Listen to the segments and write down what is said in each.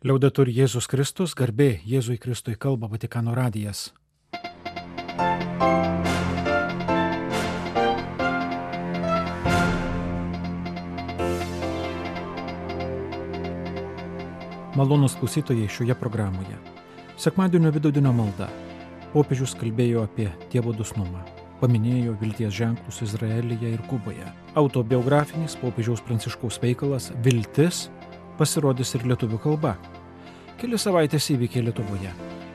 Liaudetur Jėzus Kristus, garbė Jėzui Kristui, kalba Vatikano radijas. Malonūs klausytojai šioje programoje. Sekmadienio vidudienio malda. Popiežius kalbėjo apie Dievo dosnumą. Paminėjo vilties ženklus Izraelyje ir Kuboje. Autobiografinis popiežiaus Pranciškaus veikalas Viltis pasirodys ir lietuvių kalba. Keli savaitės įvykiai Lietuvoje.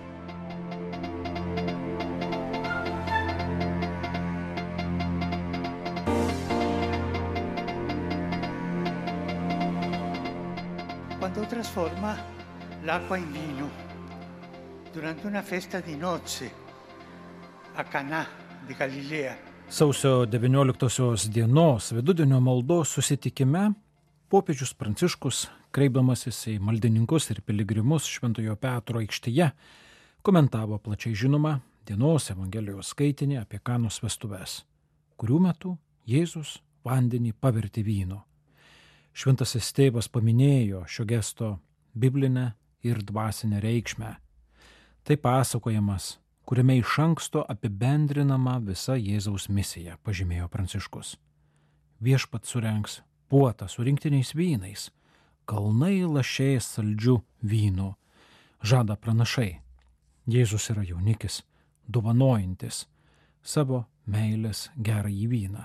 Quando trasforma l'acqua in vino durante una festa di nozze a Canà di Galilea. Sausio 19 dienos vidudienio maldos susitikime popiežius Pranciškus, kreipdamasis į maldininkus ir piligrimus Šventojo Petro aikštėje, komentavo plačiai žinomą dienos Evangelijos skaitinį apie Kanos vestuves, kurių metu Jėzus vandenį pavertė vynu. Šventasis tėvas paminėjo šio gesto biblinę ir dvasinę reikšmę. Tai pasakojimas, kuriame iš anksto apibendrinama visa Jėzaus misija, pažymėjo Pranciškus. Viešpats surengs puotą su rinktiniais vynais, kalnai lašės saldžių vynų, žada pranašai. Jėzus yra jaunikis, dovanojantis savo meilės gerąjį vyną.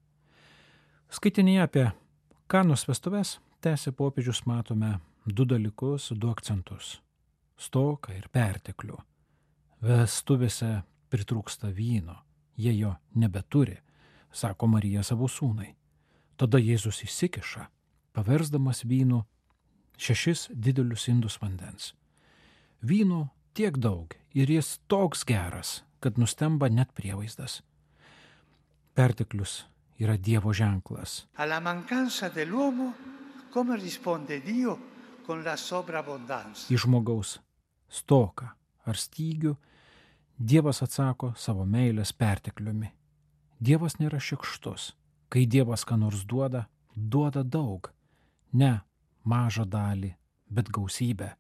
Skaitinėje apie Kanos vestuves, tęsė popiežius, matome du dalykus, du akcentus – stoką ir perteklių. Vestuvėse pritrūksta vyno, jie jo nebeturi, sako Marija savo sūnai. Tada Jėzus įsikiša, paversdamas vynu 6 didelius indus vandens. Vyno tiek daug ir jis toks geras, kad nustemba net prievaizdas. Perteklius yra Dievo ženklas. Alla mancanza dell'uomo, come risponde Dio con la sovrabbondanza? Į žmogaus stoką ar stygių Dievas atsako savo meilės pertekliumi. Dievas nėra šykštus. Kai Dievas ką nors duoda, duoda daug, ne mažą dalį, bet gausybę.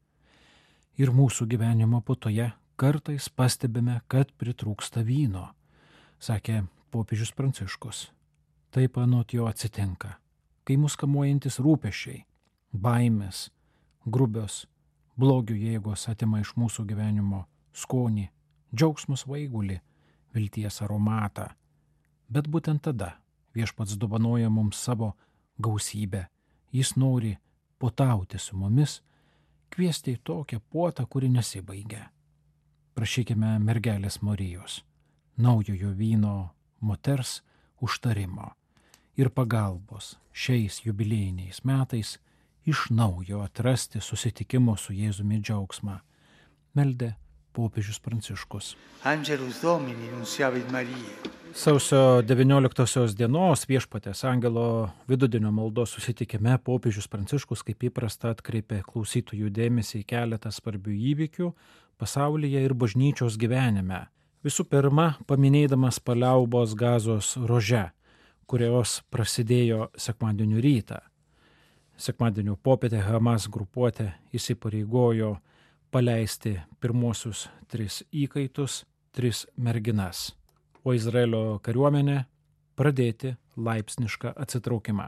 Ir mūsų gyvenimo putoje kartais pastebime, kad pritrūksta vyno, sakė popiežius Pranciškus. Taip anot jo atsitinka, kai mus kamuojantis rūpesčiai, baimės, grubios, blogio jėgos atima iš mūsų gyvenimo skonį, džiaugsmo svaigulį, vilties aromatą. Bet būtent tada Viešpats dovanoja mums savo gausybę. Jis nori puotauti su mumis, kviesti į tokią puotą, kuri nesibaigia. Prašykime mergelės Marijos, naujojo vyno moters užtarimo ir pagalbos šiais jubiliejiniais metais iš naujo atrasti susitikimo su Jėzumi džiaugsmą, meldė popiežius Pranciškus. Angelus Domini nunciavit Mariae. Sausio 19 dienos Viešpatės angelo vidudienio maldos susitikime popiežius Pranciškus kaip įprasta atkreipė klausytojų dėmesį į keletą svarbių įvykių pasaulyje ir bažnyčios gyvenime. Visų pirma, paminėdamas paliaubos Gazos ruože, kurios prasidėjo sekmadienio rytą. Sekmadienio popietę Hamas grupuotė įsipareigojo paleisti pirmosius 3 įkaitus, 3 merginas, o Izraelio kariuomenė pradėti laipsnišką atsitraukimą.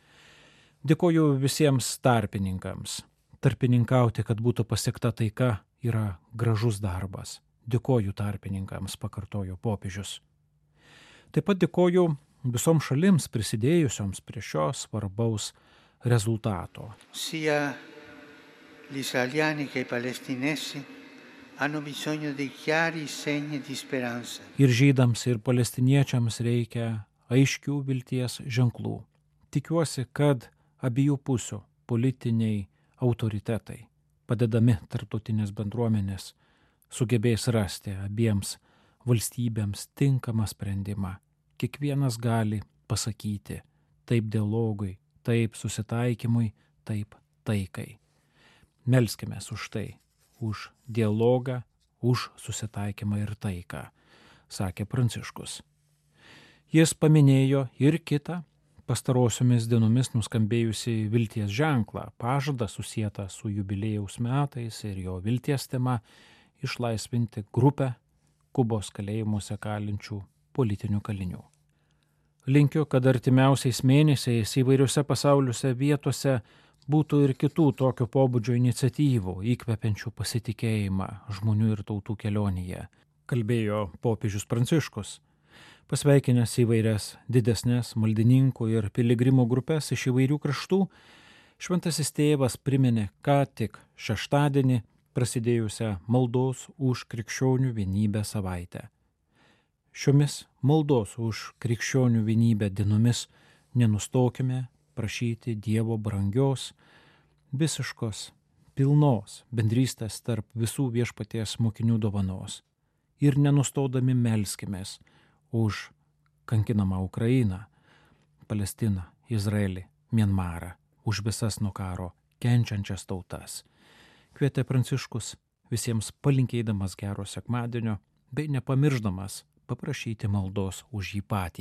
Dėkoju visiems tarpininkams. Tarpininkauti, kad būtų pasiekta taika, yra gražus darbas. Dėkoju tarpininkams, pakartojo popiežius. Taip pat dėkoju visoms šalims prisidėjusioms prie šio svarbaus rezultato. Sia gli israeliani che i palestinesi hanno bisogno di chiari segni di speranza. Ir žydams, ir palestiniečiams reikia aiškių vilties ženklų. Tikiuosi, kad abiejų pusių politiniai autoritetai, padedami tarptautinės bendruomenės, sugebės rasti abiems valstybėms tinkamą sprendimą. Kiekvienas gali pasakyti taip dialogui, taip susitaikymui, taip taikai. Melskimės už tai, už dialogą, už susitaikymą ir taiką, sakė Pranciškus. Jis paminėjo ir kitą pastarosiomis dienomis nuskambėjusi vilties ženklą, pažadą susietą su jubiliejaus metais ir jo vilties tema išlaisvinti grupę Kubos kalėjimuose kalinčių politinių kalinių. Linkiu, kad artimiausiais mėnesiais įvairiuose pasauliuose vietose būtų ir kitų tokio pobūdžio iniciatyvų, įkvepiančių pasitikėjimą žmonių ir tautų kelionėje, kalbėjo popiežius Pranciškus. Pasveikinęs įvairias didesnės maldininkų ir piligrimų grupės iš įvairių kraštų, šventasis tėvas priminė ką tik šeštadienį prasidėjusią maldos už krikščionių vienybę savaitę. Šiomis maldos už krikščionių vienybę dienomis nenustokime prašyti Dievo brangios, visiškos, pilnos bendrystės tarp visų viešpaties mokinių dovanos ir nenustodami melskimės už kankinamą Ukrainą, Palestiną, Izraelį, Mianmarą, už visas nuo karo kenčiančias tautas. Kvietė Pranciškus visiems palinkėdamas gero sekmadienio bei nepamirždamas paprašyti maldos už jį patį.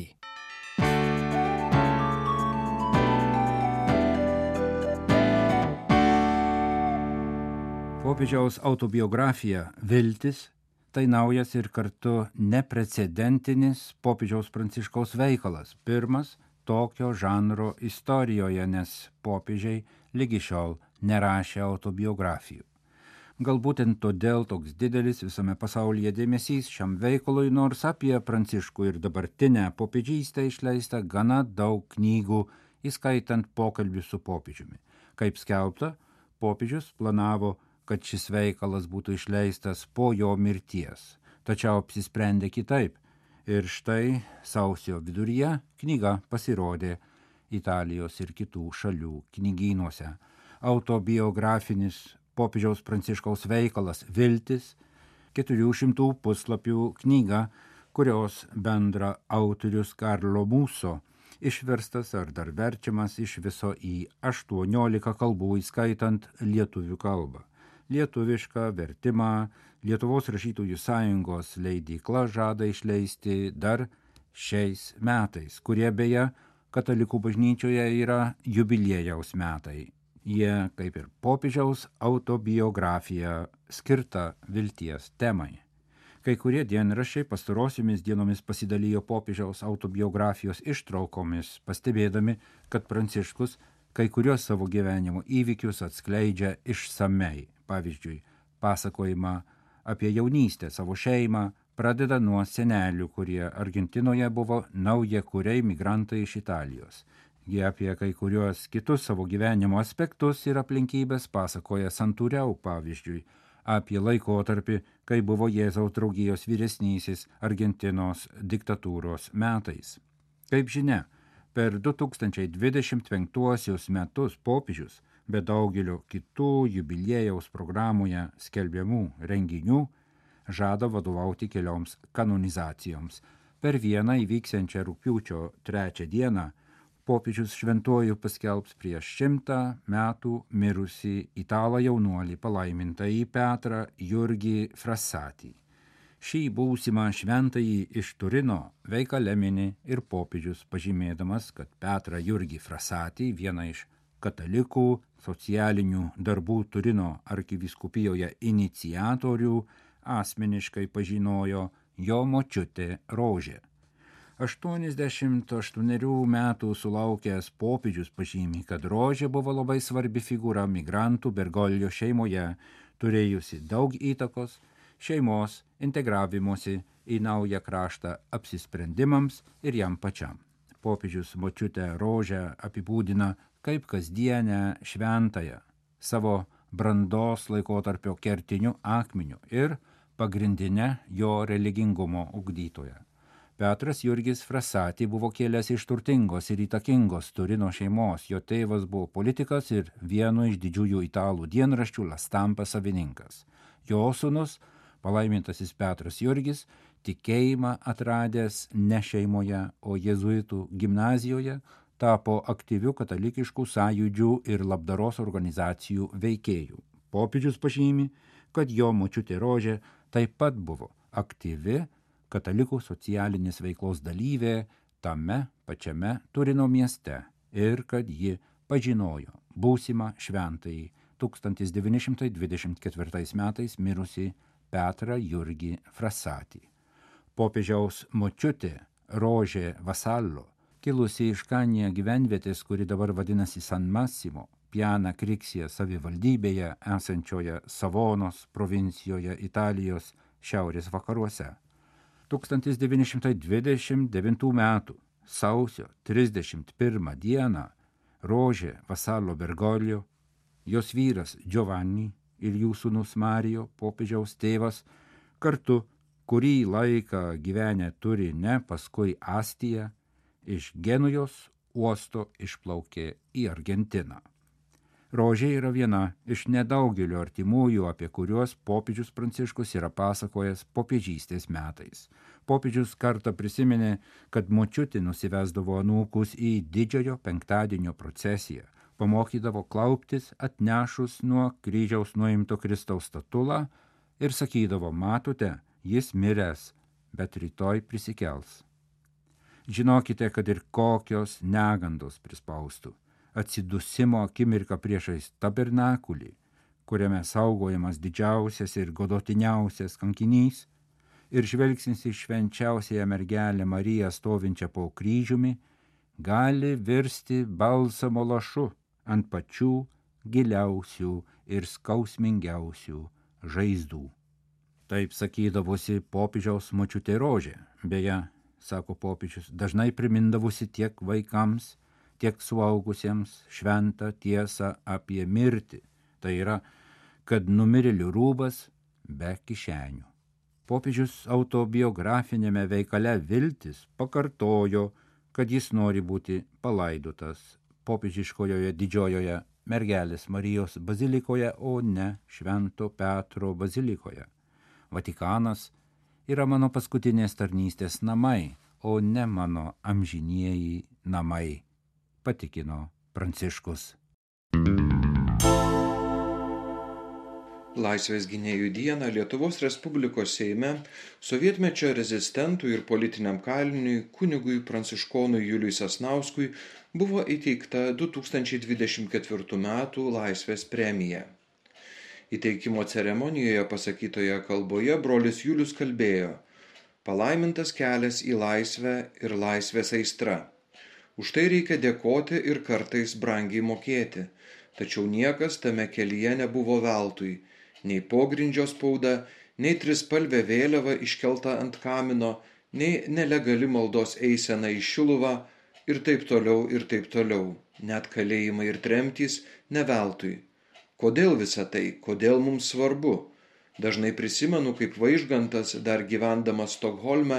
Popiežiaus autobiografija Viltis tai naujas ir kartu neprecedentinis popiežiaus Pranciškaus veikalas, pirmas tokio žanro istorijoje, nes popiežiai lygi šiol nerašė autobiografijų. Galbūt todėl toks didelis visame pasaulyje dėmesys šiam veikalui, nors apie Pranciškų ir dabartinę popiežystę išleista gana daug knygų, įskaitant pokalbį su popiežiumi. Kaip skelbta, popiežius planavo, kad šis veikalas būtų išleistas po jo mirties, tačiau apsisprendė kitaip. Ir štai sausio viduryje knyga pasirodė Italijos ir kitų šalių knygynuose. Autobiografinis popiežiaus Pranciškaus veikalas Viltis, 400 puslapių knyga, kurios bendra autorius Karlo Muso, išverstas ar dar verčiamas iš viso į 18 kalbų, įskaitant lietuvių kalbą. Lietuvišką vertimą Lietuvos rašytojų sąjungos leidykla žada išleisti dar šiais metais, kurie beje katalikų bažnyčioje yra jubiliejaus metai. Jie, kaip ir popiežiaus autobiografija, skirta vilties temai. Kai kurie dienraščiai pastarosiomis dienomis pasidalijo popiežiaus autobiografijos ištraukomis, pastebėdami, kad Pranciškus kai kurios savo gyvenimo įvykius atskleidžia išsamei. Pavyzdžiui, pasakojimą apie jaunystę, savo šeimą, pradeda nuo senelių, kurie Argentinoje buvo naujakuriai migrantai iš Italijos. Jie apie kai kuriuos kitus savo gyvenimo aspektus ir aplinkybės pasakoja santūriau, pavyzdžiui, apie laikotarpį, kai buvo Jėzaus draugijos vyresnysis Argentinos diktatūros metais. Kaip žinia, per 2025 metus popiežius, be daugelio kitų jubiliejaus programoje skelbiamų renginių, žada vadovauti kelioms kanonizacijoms. Per vieną įvyksiančią rugpjūčio 3 dieną popiežius šventuoju paskelbs prieš 100 metų mirusį italą jaunuolį palaimintąjį Petrą Jurgį Frassatį. Šį būsimą šventąjį iš Turino veikale mini ir popiežius, pažymėdamas, kad Petrą Jurgį Frassatį, vieną iš katalikų socialinių darbų Turino arkivyskupijoje iniciatorių, asmeniškai pažinojo jo močiutė Rožė. 88 metų sulaukęs popiežius pažymi, kad Rožė buvo labai svarbi figūra migrantų Bergoglio šeimoje, turėjusi daug įtakos šeimos integravimosi į naują kraštą apsisprendimams ir jam pačiam. Popiežius močiutę Rožę apibūdina kaip kasdienę šventąją, savo brandos laikotarpio kertiniu akmeniu ir pagrindinę jo religingumo ugdytoją. Petras Jurgis Frassati buvo kilęs iš turtingos ir įtakingos Turino šeimos, jo tėvas buvo politikas ir vieno iš didžiųjų italų dienraščių La Stampa savininkas. Jo sūnus, palaimintasis Petras Jurgis, tikėjimą atradęs ne šeimoje, o jėzuitų gimnazijoje, tapo aktyvių katalikiškų sąjūdžių ir labdaros organizacijų veikėjų. Popiežius pažymi, kad jo močiutė Rožė taip pat buvo aktyvi katalikų socialinės veiklos dalyvė, tame pačiame Turino mieste ir kad ji pažinojo būsimą šventąjį 1924 metais mirusį Petrą Jurgį Frassatį. Popiežiaus močiutė Rožė Vasallo, kilusi iš Kanija gyvenvietės, kuri dabar vadinasi San Massimo, Piana Kriksija savivaldybėje esančioje Savonos provincijoje Italijos šiaurės vakaruose. 1929 metų sausio 31 dieną Rožė Vasallo Bergoglio, jos vyras Giovanni ir jų sūnus Marijo, popiežiaus tėvas, kartu kurį laiką gyvenę Turine, paskui Astiją, iš Genujos uosto išplaukė į Argentiną. Rožė yra viena iš nedaugelio artimųjų, apie kuriuos popiežius Pranciškus yra pasakojęs popiežystės metais. Popiežius kartą prisiminė, kad močiutė nusivesdavo anūkus į didžiojo penktadienio procesiją, pamokydavo klauptis atnešus nuo kryžiaus nuimto Kristaus statulą ir sakydavo, matote, jis miręs, bet rytoj prisikels. Žinokite, kad ir kokios negandos prispaustų, atsidusimo akimirką priešais tabernakulį, kuriame saugojamas didžiausias ir godotiniausias kankinys, ir žvelgsnis į švenčiausiąją mergelę Mariją stovinčią po kryžiumi, gali virsti balsamo lašu ant pačių giliausių ir skausmingiausių žaizdų. Taip sakydavosi popiežiaus močiutė Rožė. Beje, sako popiežius, dažnai primindavusi tiek vaikams, tiek suaugusiems šventą tiesą apie mirtį. Tai yra, kad numirėlių rūbas be kišenių. Popiežius autobiografinėme veikale Viltis pakartojo, kad jis nori būti palaidotas popiežiškojoje didžiojoje mergelės Marijos bazilikoje, o ne Švento Petro bazilikoje. Vatikanas yra mano paskutinės tarnystės namai, o ne mano amžinieji namai, patikino Pranciškus. Laisvės gynėjų dieną Lietuvos Respublikos Seime sovietmečio rezistentų ir politiniam kaliniui kunigui pranciškonui Juliui Sasnauskui buvo įteikta 2024 metų Laisvės premija. Įteikimo ceremonijoje pasakytoje kalboje brolis Julius kalbėjo: palaimintas kelias į laisvę ir laisvės aistra. Už tai reikia dėkoti ir kartais brangiai mokėti, tačiau niekas tame kelyje nebuvo veltui. Nei pogrindžio spauda, nei trispalvė vėliava iškelta ant kamino, nei nelegali maldos eisena į Šiluvą ir taip toliau ir taip toliau. Net kalėjimai ir tremtys ne veltui. Kodėl visa tai? Kodėl mums svarbu? Dažnai prisimenu, kaip Vaižgantas, dar gyvendamas Stokholme,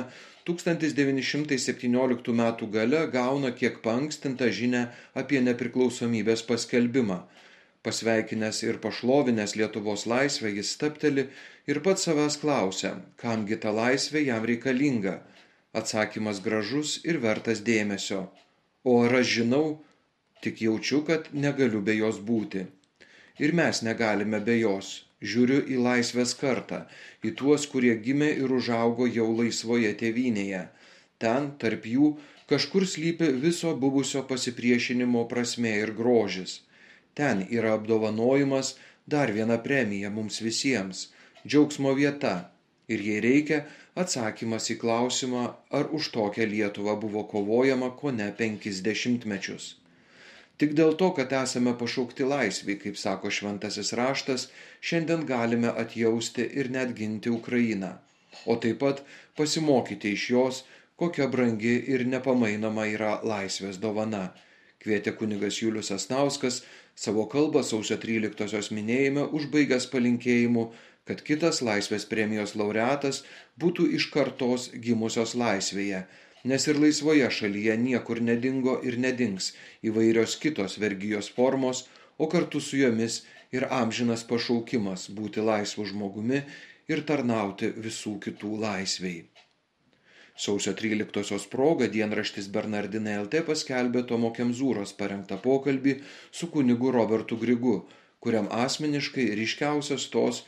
1917 metų gale gauna kiek paankstintą žinią apie nepriklausomybės paskelbimą. Pasveikinęs ir pašlovinęs Lietuvos laisvę, jis stabteli ir pats savęs klausia, kamgi ta laisvė jam reikalinga. Atsakymas gražus ir vertas dėmesio. O ar aš žinau, tik jaučiu, kad negaliu be jos būti. Ir mes negalime be jos. Žiūriu į laisvės kartą, į tuos, kurie gimė ir užaugo jau laisvoje tėvynėje. Ten, tarp jų, kažkur slypi viso buvusio pasipriešinimo prasmė ir grožis. Ten yra apdovanojimas, dar viena premija mums visiems, džiaugsmo vieta. Ir jei reikia, atsakymas į klausimą, ar už tokią Lietuvą buvo kovojama kone 50 mečius. Tik dėl to, kad esame pašaukti laisvei, kaip sako šventasis raštas, šiandien galime atjausti ir net ginti Ukrainą, o taip pat pasimokyti iš jos, kokia brangi ir nepamainoma yra laisvės dovana. Kvietė kunigas Julius Sasnauskas savo kalbą sausio 13-osios minėjime užbaigęs palinkėjimu, kad kitas laisvės premijos laureatas būtų iš kartos gimusios laisvėje, nes ir laisvoje šalyje niekur nedingo ir nedings įvairios kitos vergijos formos, o kartu su jomis ir amžinas pašaukimas būti laisvu žmogumi ir tarnauti visų kitų laisvei. Sausio 13-osios proga dienraštis Bernardinai LT paskelbė Tomo Kemzūros parengtą pokalbį su kunigu Robertu Grigu, kuriam asmeniškai ryškiausias tos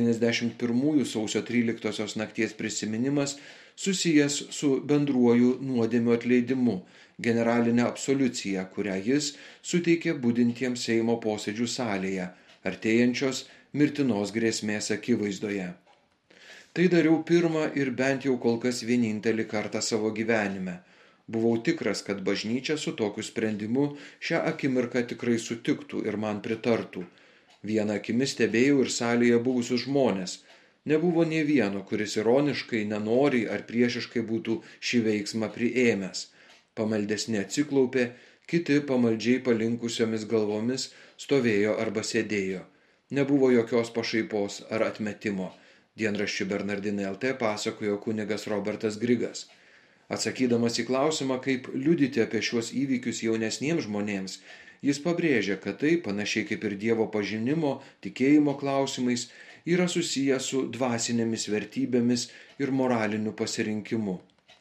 91 sausio 13 nakties prisiminimas susijęs su bendruoju nuodėmių atleidimu, generalinė absoliucija, kurią jis suteikė budintiems Seimo posėdžių salėje, artėjančios mirtinos grėsmės akivaizdoje. Tai dariau pirmą ir bent jau kol kas vienintelį kartą savo gyvenime. Buvau tikras, kad bažnyčia su tokiu sprendimu šią akimirką tikrai sutiktų ir man pritartų. Vieną akimi stebėjau ir salėje buvusius žmonės. Nebuvo nė vieno, kuris ironiškai, nenoriai ar priešiškai būtų šį veiksmą priėmęs. Pamaldesni atsiklaupė, kiti pamaldžiai palinkusiomis galvomis stovėjo arba sėdėjo. Nebuvo jokios pašaipos ar atmetimo. Dienraščių Bernardinai LT pasakojo kunigas Robertas Grigas. Atsakydamas į klausimą, kaip liudyti apie šiuos įvykius jaunesniems žmonėms, jis pabrėžia, kad tai, panašiai kaip ir Dievo pažinimo, tikėjimo klausimais, yra susiję su dvasinėmis vertybėmis ir moraliniu pasirinkimu.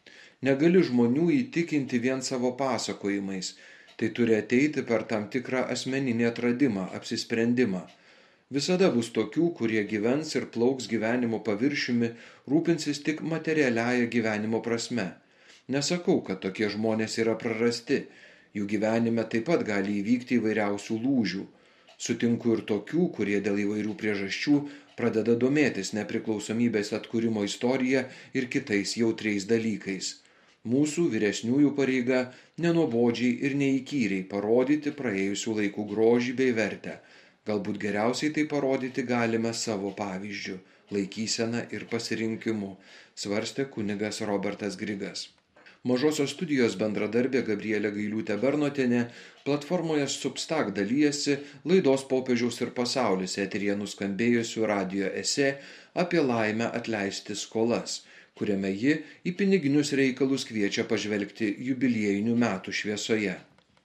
Negali žmonių įtikinti vien savo pasakojimais, tai turi ateiti per tam tikrą asmeninį atradimą, apsisprendimą. Visada bus tokių, kurie gyvens ir plauks gyvenimo paviršiumi, rūpinsis tik materialiąją gyvenimo prasme. Nesakau, kad tokie žmonės yra prarasti, jų gyvenime taip pat gali įvykti įvairiausių lūžių. Sutinku ir tokių, kurie dėl įvairių priežasčių pradeda domėtis nepriklausomybės atkūrimo istorija ir kitais jautriais dalykais. Mūsų vyresniųjų pareiga nenuobodžiai ir neįkyriai parodyti praėjusių laikų grožį bei vertę. Galbūt geriausiai tai parodyti galime savo pavyzdžiu, laikysena ir pasirinkimu, svarstė kunigas Robertas Grigas. Mažosios studijos bendradarbė Gabrielė Gailiūtė Bernotienė platformoje Substack dalyjasi laidos Popiežiaus ir pasaulis eteryje nuskambėjusių radijo esė apie laimę atleisti skolas, kuriame ji į piniginius reikalus kviečia pažvelgti jubiliejinių metų šviesoje.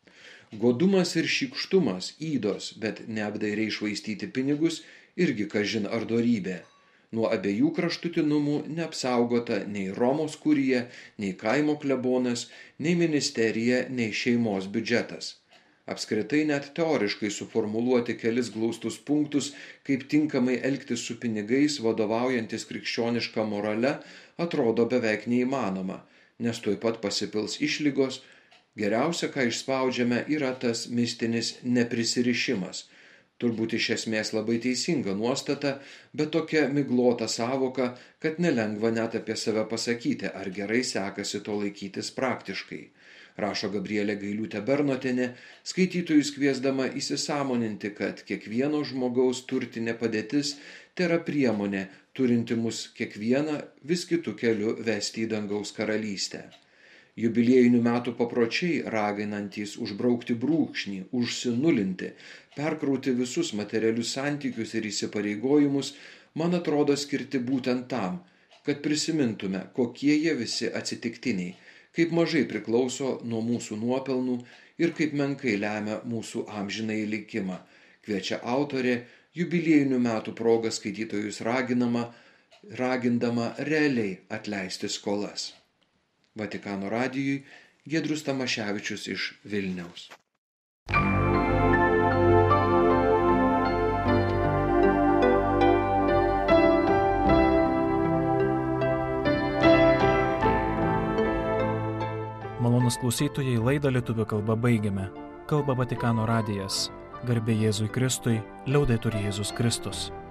Godumas ir šykštumas, ydos, bet neapdairiai švaistyti pinigus, irgi kažin ar dorybė. Nuo abiejų kraštutinumų neapsaugota nei Romos kurija, nei kaimo klebonas, nei ministerija, nei šeimos biudžetas. Apskritai net teoriškai suformuluoti kelis glaustus punktus, kaip tinkamai elgtis su pinigais vadovaujantis krikščioniška morale, atrodo beveik neįmanoma, nes tuoj pat pasipils išlygos. Geriausia, ką išspaudžiame, yra tas mistinis neprisirišimas. Turbūt iš esmės labai teisinga nuostata, bet tokia miglota sąvoka, kad nelengva net apie save pasakyti, ar gerai sekasi to laikytis praktiškai. Rašo Gabrielė Gailiūtė Bernotienė, skaitytojus kviesdama įsisąmoninti, kad kiekvieno žmogaus turtinė padėtis tėra priemonė, turinti mus kiekvieną vis kitų keliu vesti į dangaus karalystę. Jubiliejinių metų papročiai, raginantys užbraukti brūkšnį, užsinulinti, perkrauti visus materialius santykius ir įsipareigojimus, man atrodo skirti būtent tam, kad prisimintume, kokie jie visi atsitiktiniai, kaip mažai priklauso nuo mūsų nuopelnų ir kaip menkai lemia mūsų amžinąjį likimą, kviečia autorė jubiliejinių metų proga skaitytojus ragindama realiai atleisti skolas. Vatikano radijui Giedrius Tamaševičius iš Vilniaus. Malonūs klausytojai, laidą lietuvių kalba baigiame. Kalba Vatikano radijas. Garbė Jėzui Kristui, liaudetur Jėzus Kristus.